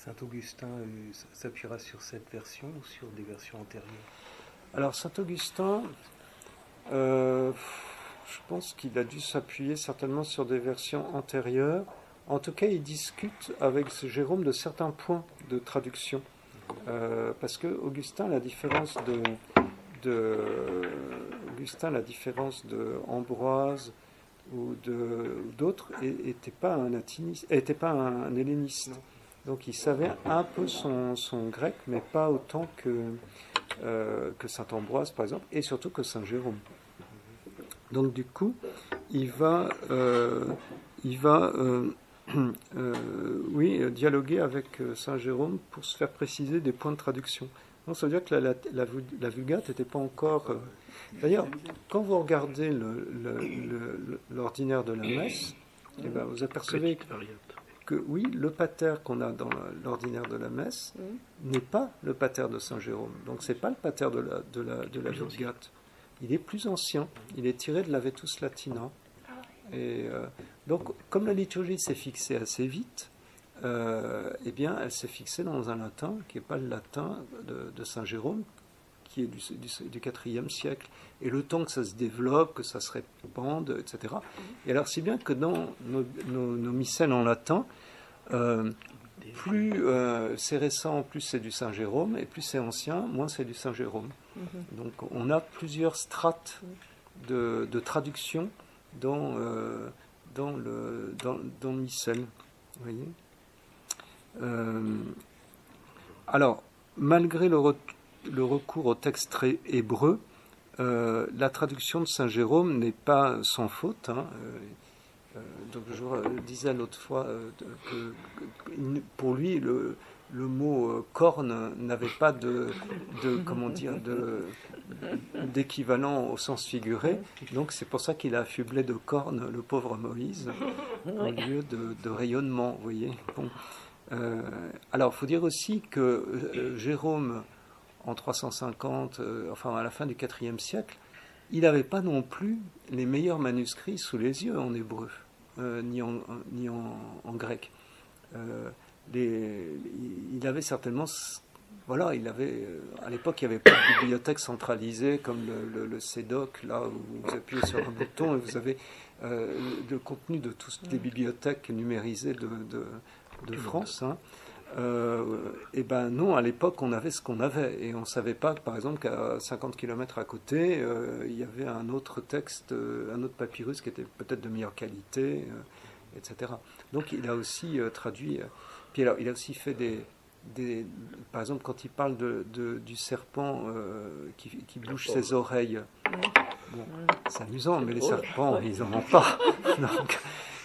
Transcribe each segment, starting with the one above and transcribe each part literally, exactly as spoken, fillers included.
Saint-Augustin euh, s'appuiera sur cette version ou sur des versions antérieures? Alors Saint-Augustin, euh, je pense qu'il a dû s'appuyer certainement sur des versions antérieures. En tout cas, il discute avec Jérôme de certains points de traduction. Euh, parce que Augustin, la différence de, de Augustin, la différence de Ambroise ou de d'autres, n'était pas un latiniste, était pas un, un helléniste. Non. Donc il savait un peu son, son grec, mais pas autant que euh, que saint Ambroise par exemple, et surtout que saint Jérôme. Donc du coup, il va euh, il va euh, Euh, oui, euh, dialoguer avec euh, Saint Jérôme pour se faire préciser des points de traduction. Donc ça veut dire que la, la, la, la Vulgate n'était pas encore... Euh... D'ailleurs, quand vous regardez le, le, le, l'ordinaire de la messe, eh ben, vous apercevez que oui, le pater qu'on a dans l'ordinaire de la messe n'est pas le pater de Saint Jérôme. Donc c'est pas le pater de la, de la, de la Vulgate. Il est plus ancien. Il est tiré de la Vetus Latina. Et euh, donc, comme la liturgie s'est fixée assez vite, euh, eh bien, elle s'est fixée dans un latin qui n'est pas le latin de, de Saint Jérôme, qui est du, du, du quatrième siècle. Et le temps que ça se développe, que ça se répande, et cetera. Et alors, si bien que dans nos, nos, nos missels en latin, euh, plus euh, c'est récent, plus c'est du Saint Jérôme, et plus c'est ancien, moins c'est du Saint Jérôme. Donc, on a plusieurs strates de, de traduction dans, euh, dans, le, dans, dans le missel. Vous voyez euh, alors, malgré le, re, le recours au texte très hébreu, euh, la traduction de Saint Jérôme n'est pas sans faute. Hein. Euh, donc, je vous disais l'autre fois euh, que, que pour lui, le, le mot euh, corne n'avait pas de, de comment dire, de, d'équivalent au sens figuré. Donc, c'est pour ça qu'il a affublé de cornes le pauvre Moïse au lieu de, de rayonnement. Vous voyez. Bon. Euh, alors, il faut dire aussi que euh, Jérôme, en trois cent cinquante, euh, enfin à la fin du quatrième siècle, il n'avait pas non plus les meilleurs manuscrits sous les yeux en hébreu, euh, ni, en, ni en, en grec. Euh, les, il avait certainement, voilà, il avait, à l'époque, il n'y avait pas de bibliothèque centralisée comme le, le, le CEDOC, là où vous appuyez sur un bouton et vous avez euh, le contenu de toutes les bibliothèques numérisées de, de, de France. Hein. Euh, et ben non, à l'époque on avait ce qu'on avait et on ne savait pas que par exemple qu'à cinquante kilomètres à côté euh, il y avait un autre texte, euh, un autre papyrus qui était peut-être de meilleure qualité, euh, et cetera. Donc il a aussi euh, traduit, euh, puis alors il a aussi fait des, des par exemple quand il parle de, de, du serpent euh, qui, qui bouge ses oreilles, bon, c'est amusant, mais les serpents ils n'en ont pas. Donc,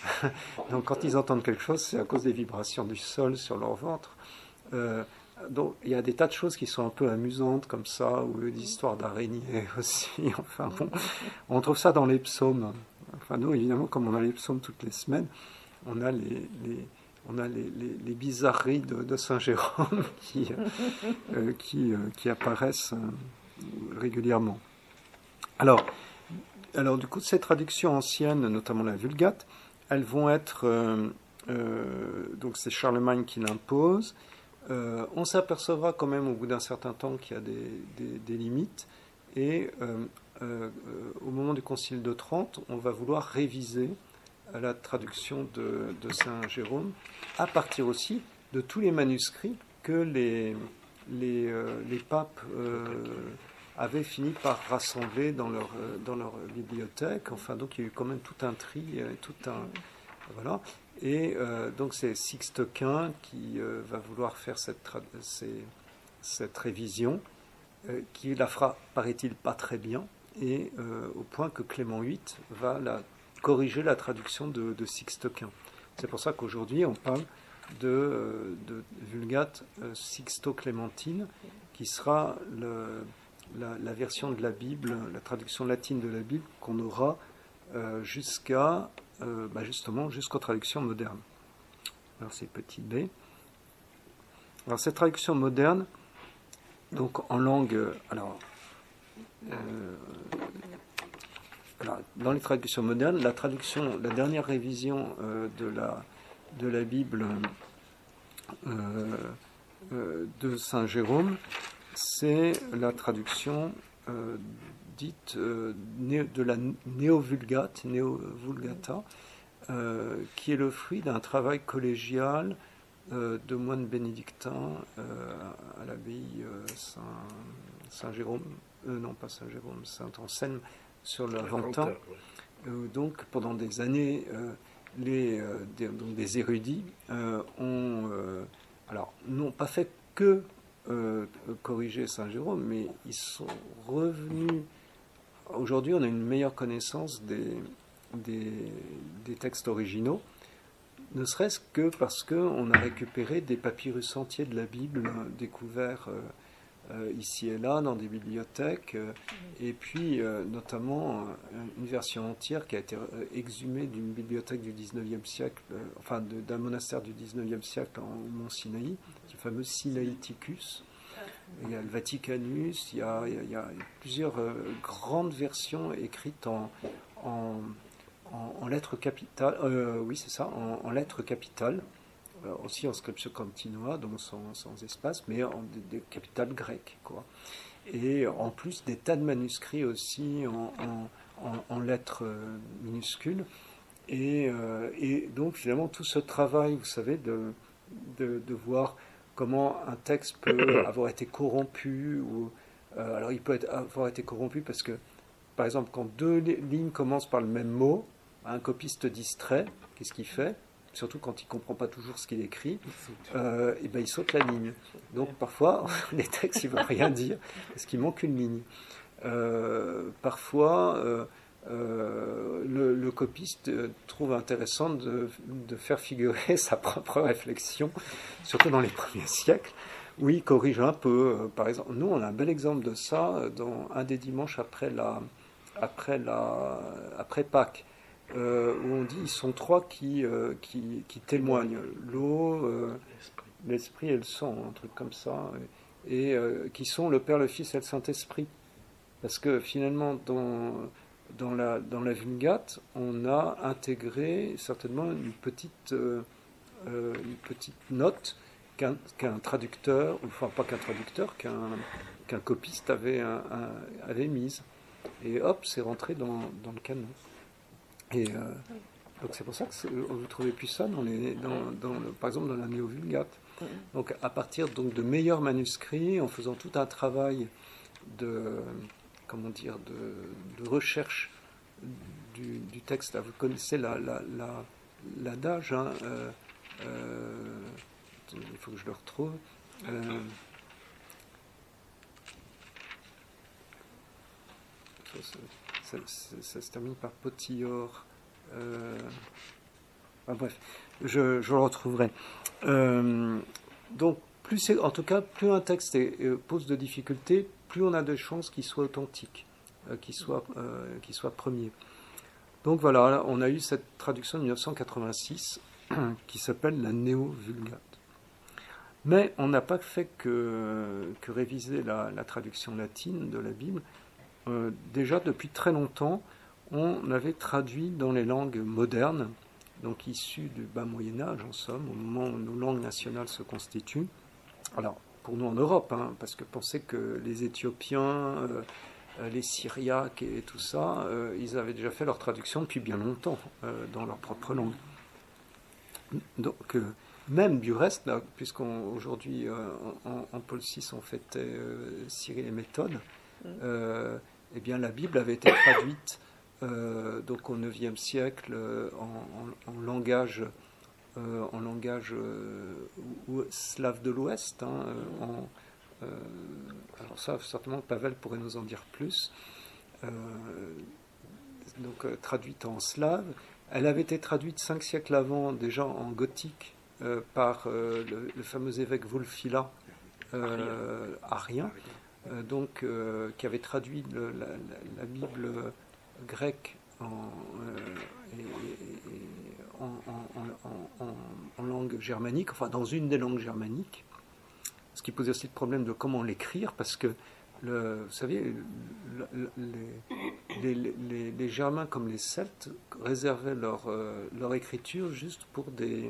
donc quand ils entendent quelque chose, c'est à cause des vibrations du sol sur leur ventre. Euh, donc il y a des tas de choses qui sont un peu amusantes comme ça, ou des histoires d'araignées aussi. Enfin bon, on trouve ça dans les psaumes. Enfin nous, évidemment, comme on a les psaumes toutes les semaines, on a les, les on a les, les, les bizarreries de, de Saint Jérôme qui euh, qui, euh, qui apparaissent euh, régulièrement. Alors, alors du coup, ces traductions anciennes, notamment la Vulgate, elles vont être, euh, euh, donc c'est Charlemagne qui l'impose. Euh, on s'apercevra quand même au bout d'un certain temps qu'il y a des, des, des limites. Et euh, euh, au moment du Concile de Trente, on va vouloir réviser la traduction de, de Saint Jérôme, à partir aussi de tous les manuscrits que les, les, euh, les papes euh, avaient fini par rassembler dans leur, dans leur bibliothèque. Enfin, donc il y a eu quand même tout un tri, tout un... Voilà. Et euh, donc c'est Sixte Quint qui euh, va vouloir faire cette, tra- ces, cette révision, euh, qui la fera, paraît-il, pas très bien, et euh, au point que Clément huit va la, corriger la traduction de, de Sixte Quint. C'est pour ça qu'aujourd'hui on parle de, euh, de Vulgate euh, Sixto-Clémentine, qui sera le, la, la version de la Bible, la traduction latine de la Bible qu'on aura euh, jusqu'à Euh, bah justement jusqu'aux traductions modernes. Alors c'est petit b. Alors cette traduction moderne, donc en langue, alors, euh, alors dans les traductions modernes, la traduction, la dernière révision euh, de la de la Bible euh, euh, de Saint Jérôme, c'est la traduction euh, dite euh, de la Néo-Vulgate, Néo-Vulgata, euh, qui est le fruit d'un travail collégial euh, de moines bénédictins euh, à l'abbaye euh, Saint, Saint-Jérôme, euh, non pas Saint-Jérôme, Saint-Anselme sur l'Aventin. Euh, donc pendant des années, euh, les, euh, des, donc des érudits euh, ont, euh, alors, n'ont pas fait que euh, corriger Saint Jérôme, mais ils sont revenus. Aujourd'hui, on a une meilleure connaissance des, des, des textes originaux, ne serait-ce que parce qu'on a récupéré des papyrus entiers de la Bible euh, découverts euh, euh, ici et là dans des bibliothèques, euh, et puis euh, notamment euh, une version entière qui a été euh, exhumée d'une bibliothèque du dix-neuvième siècle, euh, enfin de, d'un monastère du dix-neuvième siècle en Mont Sinaï, le fameux Sinaiticus. Il y a le Vaticanus, il y a, il y a, il y a plusieurs euh, grandes versions écrites en, en, en, en lettres capitales, euh, oui c'est ça, en, en lettres capitales, euh, aussi en scriptio continua, donc sans, sans espace, mais en des, des capitales grecques, quoi. Et en plus des tas de manuscrits aussi en, en, en, en lettres euh, minuscules. Et, euh, et donc finalement tout ce travail, vous savez, de, de, de voir comment un texte peut avoir été corrompu, ou euh, alors il peut être, avoir été corrompu parce que, par exemple, quand deux lignes commencent par le même mot, un copiste distrait, qu'est-ce qu'il fait? Surtout quand il ne comprend pas toujours ce qu'il écrit, euh, et ben il saute la ligne. Donc parfois, les textes, ils ne veulent rien dire, parce qu'il manque une ligne. Euh, parfois, euh, euh, le, le copiste trouve intéressant de, de faire figurer sa propre réflexion, surtout dans les premiers siècles, où il corrige un peu. Par exemple, nous, on a un bel exemple de ça dans un des dimanches après, la, après, la, après Pâques, euh, où on dit ils sont trois qui, euh, qui, qui témoignent. L'eau, euh, l'esprit et le sang, un truc comme ça, et, et euh, qui sont le Père, le Fils et le Saint-Esprit. Parce que finalement, dans, dans, la, dans la Vulgate, on a intégré certainement une petite, euh, euh, une petite note qu'un, qu'un traducteur, enfin pas qu'un traducteur, qu'un, qu'un copiste avait, un, un, avait mise. Et hop, c'est rentré dans, dans le canon. Et euh, donc c'est pour ça que vous ne trouvez plus ça, dans les, dans, dans le, par exemple dans la Néo-Vulgate. Donc à partir donc, de meilleurs manuscrits, en faisant tout un travail de... comment dire, de, de recherche du, du texte. Là, vous connaissez la, la, la, l'adage, hein, euh, euh, il faut que je le retrouve. Euh, ça, ça, ça, ça se termine par Potillor. Euh, ah, bref, je, je le retrouverai. Euh, donc, plus c'est, en tout cas, plus un texte est, euh, pose de difficultés, plus on a de chances qu'il soit authentique, euh, qu'il soit, euh, qu'il soit premier. Donc voilà, on a eu cette traduction de mille neuf cent quatre-vingt-six qui s'appelle la Néo-Vulgate. Mais on n'a pas fait que, que réviser la, la traduction latine de la Bible. Euh, déjà, depuis très longtemps, on avait traduit dans les langues modernes, donc issues du bas Moyen-Âge, en somme, au moment où nos langues nationales se constituent. Alors, pour nous en Europe, hein, parce que pensez que les Éthiopiens, euh, les Syriaques et tout ça, euh, ils avaient déjà fait leur traduction depuis bien longtemps euh, dans leur propre langue. Donc, euh, même du reste, là, puisqu'aujourd'hui, euh, en, en Paul six, on fêtait euh, Cyril et Méthode, euh, eh bien, la Bible avait été traduite euh, donc au neuvième siècle euh, en, en, en langage Euh, en langage euh, ou, slave de l'Ouest. Hein, euh, en, euh, alors ça, certainement, Pavel pourrait nous en dire plus. Euh, donc, euh, traduite en slave. Elle avait été traduite cinq siècles avant, déjà en gothique, euh, par euh, le, le fameux évêque Wulfila, euh, arien, euh, donc, euh, qui avait traduit le, la, la, la Bible grecque en, euh, et, et, En, en, en, en langue germanique, enfin dans une des langues germaniques, ce qui posait aussi le problème de comment l'écrire, parce que, le, vous savez, le, les, les, les, les Germains comme les Celtes réservaient leur, euh, leur écriture juste pour des,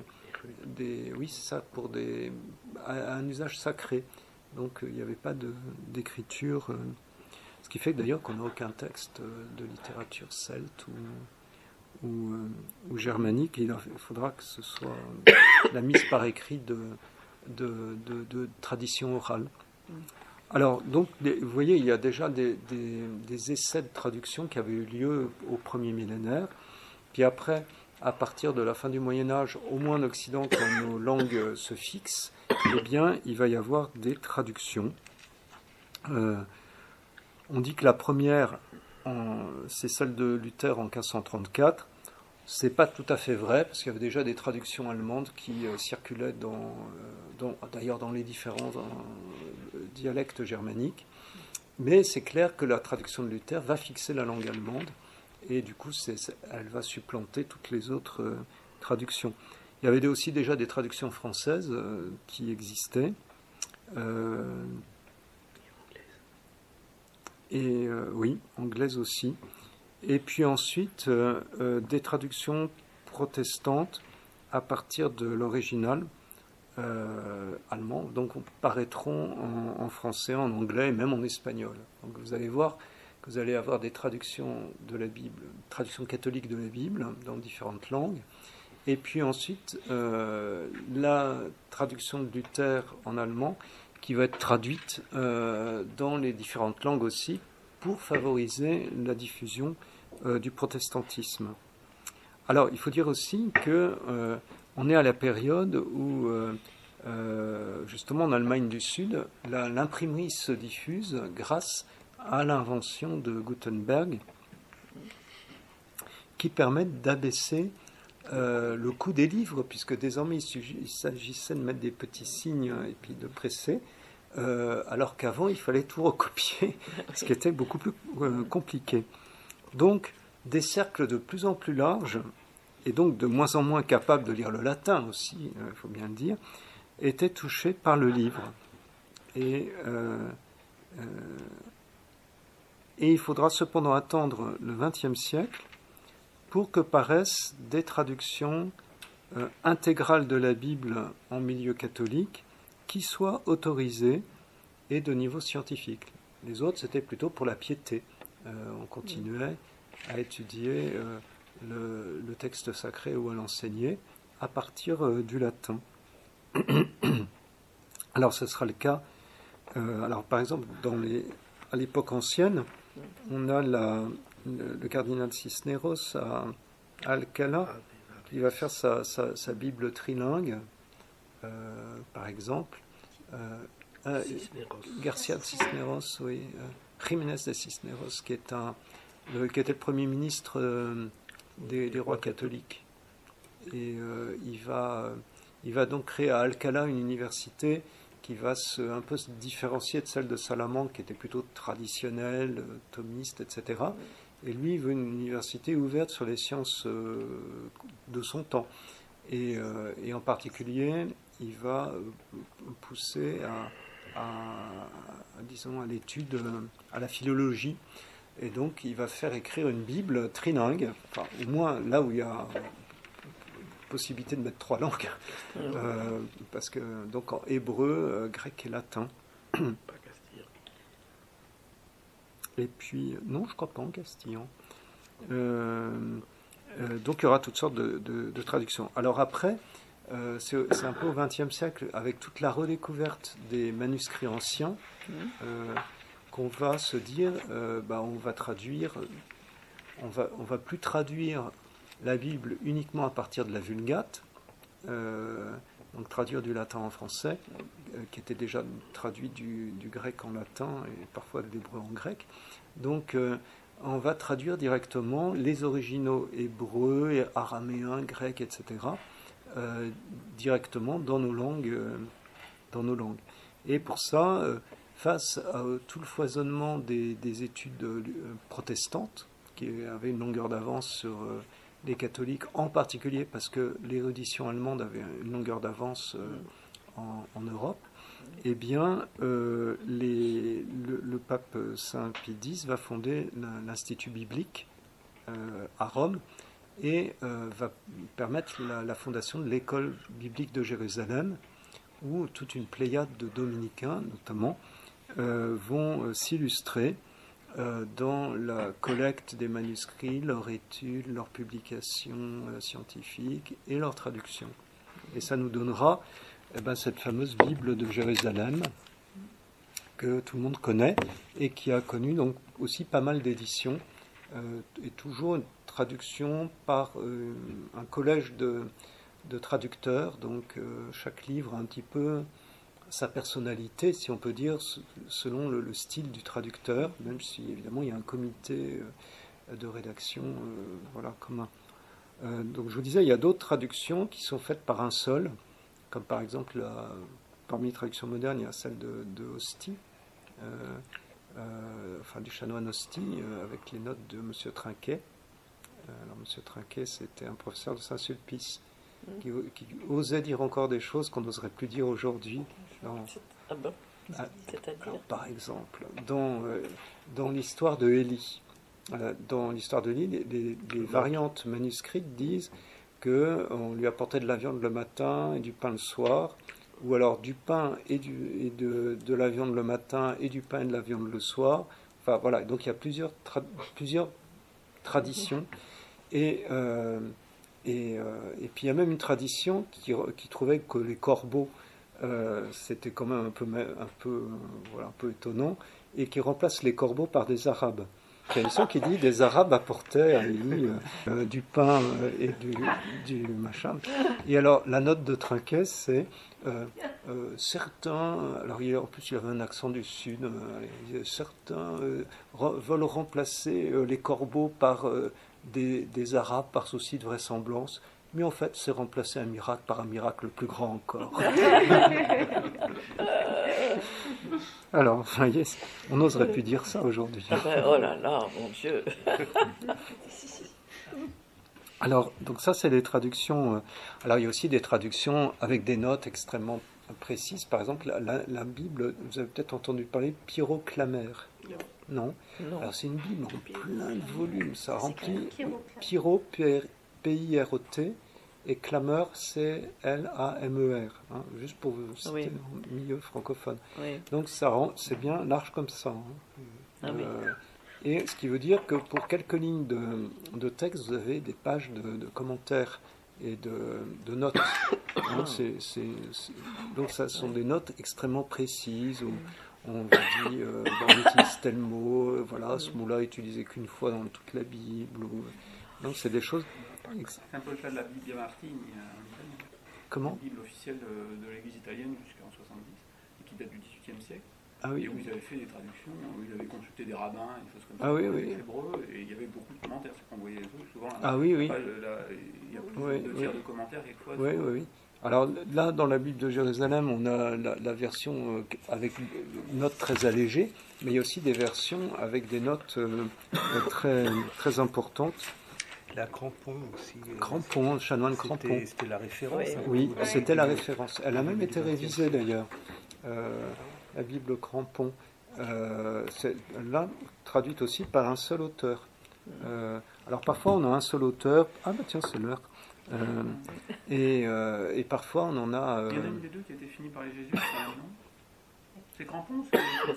des, oui, c'est ça, pour des, à, à un usage sacré. Donc il n'y avait pas de, d'écriture, euh, ce qui fait d'ailleurs qu'on n'a aucun texte de littérature celte ou, ou, euh, ou germanique. Et il faudra que ce soit la mise par écrit de, de, de, de tradition orale. Alors, donc, vous voyez, il y a déjà des, des, des essais de traduction qui avaient eu lieu au premier millénaire. Puis après, à partir de la fin du Moyen-Âge, au moins en Occident, quand nos langues se fixent, eh bien, il va y avoir des traductions. Euh, on dit que la première, en, c'est celle de Luther en quinze cent trente-quatre. C'est pas tout à fait vrai, parce qu'il y avait déjà des traductions allemandes qui euh, circulaient dans, euh, dans, d'ailleurs dans les différents euh, dialectes germaniques. Mais c'est clair que la traduction de Luther va fixer la langue allemande, et du coup, c'est, c'est, elle va supplanter toutes les autres euh, traductions. Il y avait aussi déjà des traductions françaises euh, qui existaient. Euh, et euh, oui, anglaises aussi. Et puis ensuite, euh, euh, des traductions protestantes à partir de l'original euh, allemand, donc paraîtront en, en français, en anglais et même en espagnol. Donc vous allez voir que vous allez avoir des traductions de la Bible, traductions catholiques de la Bible dans différentes langues. Et puis ensuite, euh, la traduction de Luther en allemand qui va être traduite euh, dans les différentes langues aussi pour favoriser la diffusion euh, du protestantisme. Alors, il faut dire aussi que euh, on est à la période où, euh, euh, justement, en Allemagne du Sud, la, l'imprimerie se diffuse grâce à l'invention de Gutenberg qui permet d'abaisser euh, le coût des livres, puisque désormais il, il s'agissait de mettre des petits signes et puis de presser, euh, alors qu'avant il fallait tout recopier, ce qui était beaucoup plus euh, compliqué. Donc, des cercles de plus en plus larges, et donc de moins en moins capables de lire le latin aussi, il euh, faut bien le dire, étaient touchés par le livre. Et, euh, euh, et il faudra cependant attendre le vingtième siècle pour que paraissent des traductions euh, intégrales de la Bible en milieu catholique qui soient autorisées et de niveau scientifique. Les autres, c'était plutôt pour la piété. Euh, on continuait à étudier euh, le, le texte sacré ou à l'enseigner à partir euh, du latin. Alors, ce sera le cas. Euh, alors, par exemple, dans les, à l'époque ancienne, on a la, le, le cardinal Cisneros à, à Alcala, qui va faire sa, sa, sa Bible trilingue, euh, par exemple. Euh, euh, Garcia de Cisneros, oui, euh, Jiménez de Cisneros, qui est un, le, qui était le premier ministre euh, des, des rois catholiques. Et euh, il va, euh, il va donc créer à Alcala une université qui va se, un peu se différencier de celle de Salamanque, qui était plutôt traditionnelle, euh, thomiste, et cetera. Et lui, il veut une université ouverte sur les sciences euh, de son temps. Et, euh, et en particulier, il va euh, pousser à, à, à, disons, à l'étude, à la philologie. Et donc, il va faire écrire une Bible trilingue, enfin, au moins là où il y a possibilité de mettre trois langues, euh, parce que donc en hébreu, euh, grec et latin. Pas castillan. Et puis, non, je crois pas en castillan. Euh, euh, donc il y aura toutes sortes de, de, de traductions. Alors après, euh, c'est, c'est un peu au vingtième siècle, avec toute la redécouverte des manuscrits anciens, euh, qu'on va se dire, euh, bah, on va traduire, on va, on va plus traduire la Bible uniquement à partir de la Vulgate, euh, donc traduire du latin en français, euh, qui était déjà traduit du, du grec en latin et parfois de l'hébreu en grec. Donc euh, on va traduire directement les originaux hébreux, et araméens, grecs, et cetera, euh, directement dans nos langues, euh, dans nos langues. Et pour ça, euh, face à euh, tout le foisonnement des, des études euh, protestantes, qui avaient une longueur d'avance sur euh, les catholiques, en particulier parce que l'érudition allemande avait une longueur d'avance euh, en, en Europe, eh bien, euh, les, le, le pape Saint Pie X va fonder l'Institut biblique euh, à Rome, et euh, va permettre la, la fondation de l'école biblique de Jérusalem, où toute une pléiade de dominicains, notamment, euh, vont euh, s'illustrer euh, dans la collecte des manuscrits, leur étude, leur publication euh, scientifique et leur traduction. Et ça nous donnera eh ben, cette fameuse Bible de Jérusalem que tout le monde connaît et qui a connu donc aussi pas mal d'éditions euh, et toujours une traduction par euh, un collège de, de traducteurs. Donc euh, chaque livre a un petit peu sa personnalité, si on peut dire, selon le, le style du traducteur, même si évidemment il y a un comité euh, de rédaction euh, voilà, commun. Euh, donc je vous disais, il y a d'autres traductions qui sont faites par un seul, comme par exemple, la, parmi les traductions modernes, il y a celle de, de Osty, euh, euh, enfin du chanoine Osty, euh, avec les notes de M. Trinquet. Euh, alors M. Trinquet, c'était un professeur de Saint-Sulpice, mmh. qui, qui osait dire encore des choses qu'on n'oserait plus dire aujourd'hui. Dans, ah bon à, C'est-à-dire alors, par exemple, dans, euh, dans l'histoire de Élie, euh, dans l'histoire de Élie, les, les, les variantes manuscrites disent qu'on lui apportait de la viande le matin et du pain le soir, ou alors du pain et, du, et de, de la viande le matin et du pain et de la viande le soir. Enfin voilà, donc il y a plusieurs, tra- plusieurs traditions. Et, euh, et, euh, et puis il y a même une tradition qui, qui trouvait que les corbeaux, euh, c'était quand même un peu, un, peu, euh, voilà, un peu étonnant, et qui remplace les corbeaux par des arabes. Il y a une tradition qui dit des Arabes apportaient à Élie euh, du pain euh, et du, du machin. Et alors, la note de Trinquet, c'est euh, euh, certains, alors il, en plus il avait un accent du Sud, euh, certains euh, re, veulent remplacer euh, les corbeaux par euh, des, des Arabes par souci de vraisemblance, mais en fait, c'est remplacer un miracle par un miracle plus grand encore. Alors, vous voyez, on n'oserait plus dire ça aujourd'hui. Ah ben, oh là là, mon Dieu. Alors, donc ça, c'est les traductions. Alors, il y a aussi des traductions avec des notes extrêmement précises. Par exemple, la, la, la Bible, vous avez peut-être entendu parler de Pyroclamère. Non. Non. Alors, c'est une Bible en plein de volumes. Ça remplit Pyro, P I R O T, et clameur, C L A M E R, hein, juste pour vous citer oui. Au milieu francophone. Oui. Donc ça rend, c'est bien large comme ça. Hein. Ah, euh, oui. Et ce qui veut dire que pour quelques lignes de, de texte, vous avez des pages de, de commentaires et de, de notes. Hein, c'est, c'est, c'est, donc ça sont des notes extrêmement précises où on vous dit, euh, ben, on utilise tel mot, euh, voilà, ce mot-là est utilisé qu'une fois dans toute la Bible. Ou, donc c'est des choses... C'est un peu le cas de la Bible Martini en Italie. Comment ? La Bible officielle de, de l'Église italienne jusqu'en soixante-dix, et qui date du dix-huitième siècle. Ah oui. Et où ils avaient fait des traductions, où ils avaient consulté des rabbins, des choses comme ça. Ah oui, oui. Hébreux, et il y avait beaucoup de commentaires. C'est qu'on voyait les trucs, souvent. Ah oui, oui. Là, il y a plus oui, de tiers oui. de commentaires quelquefois. Oui, oui, oui. Alors là, dans la Bible de Jérusalem, on a la, la version avec notes très allégées, mais il y a aussi des versions avec des notes euh, très, très importantes. La Crampon aussi. Crampon, chanoine Crampon. C'était la référence. Oui, hein, oui c'était la référence. Elle a même été révisée d'ailleurs. Euh, la Bible Crampon. Euh, c'est, là, traduite aussi par un seul auteur. Euh, alors parfois on a un seul auteur. Ah bah tiens, c'est l'heure. Euh, et, euh, et parfois on en a. Euh... Il y en a une des deux qui a été finie par les jésuites, non ? C'est Crampon ou c'est...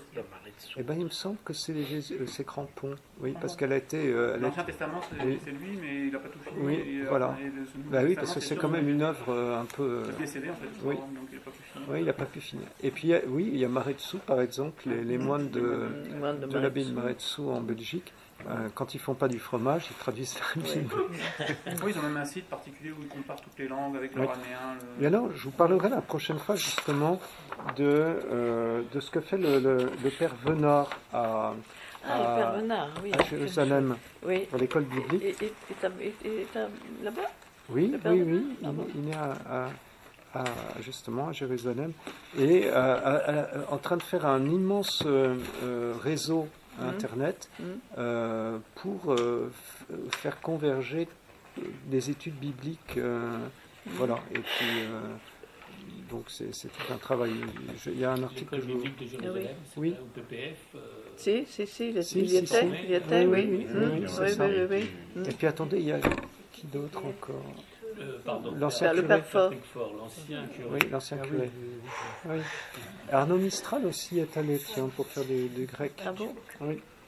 Eh bien, il me semble que c'est, les, c'est Crampon, oui, ah, parce qu'elle a été... Euh, L'Ancien été... Testament, c'est, oui. c'est lui, mais il n'a pas tout fini. Oui, et, voilà. Et le, bah oui, parce que c'est quand même une œuvre euh, un peu... Il est décédé, en fait, oui. donc il n'a pas pu finir. Oui, il n'a pas pu finir. Et puis, oui, il y a Maretsu, par exemple, les, les moines de, les moines de, de l'abbaye de Maretsu en Belgique. Euh, quand ils ne font pas du fromage, ils traduisent la Bible. Oui, ils ont même un site particulier où ils comparent toutes les langues avec l'araméen. Le... Et alors, je vous parlerai la prochaine fois justement de, euh, de ce que fait le, le, le père Venard à, ah, à, le père Venard, oui, à Jérusalem, oui. à l'école biblique. Et, et, et, et, et là-bas Oui, oui, oui. Il, il est à, à, à, justement à Jérusalem et à, à, à, en train de faire un immense euh, réseau Internet mmh. euh, pour euh, f- faire converger des études bibliques, euh, mmh. voilà. Et puis euh, donc c'est, c'est tout un travail. Je, il y a un article. L'école biblique de Jérusalem, oui. Là, au P P F. Euh... Si, si, si, il si, y était, si, si. il y était, oui, oui, oui, oui, oui, oui, oui, oui. Et puis attendez, il y a qui Qui d'autre encore? Euh, pardon. L'ancien le curé. pape Fort. Patrick Fort, l'ancien curé. Oui, l'ancien Ah curé. oui, oui, Oui. Arnaud Mistral aussi est allé, tiens, pour faire du, du grec. Ah bon? Oui.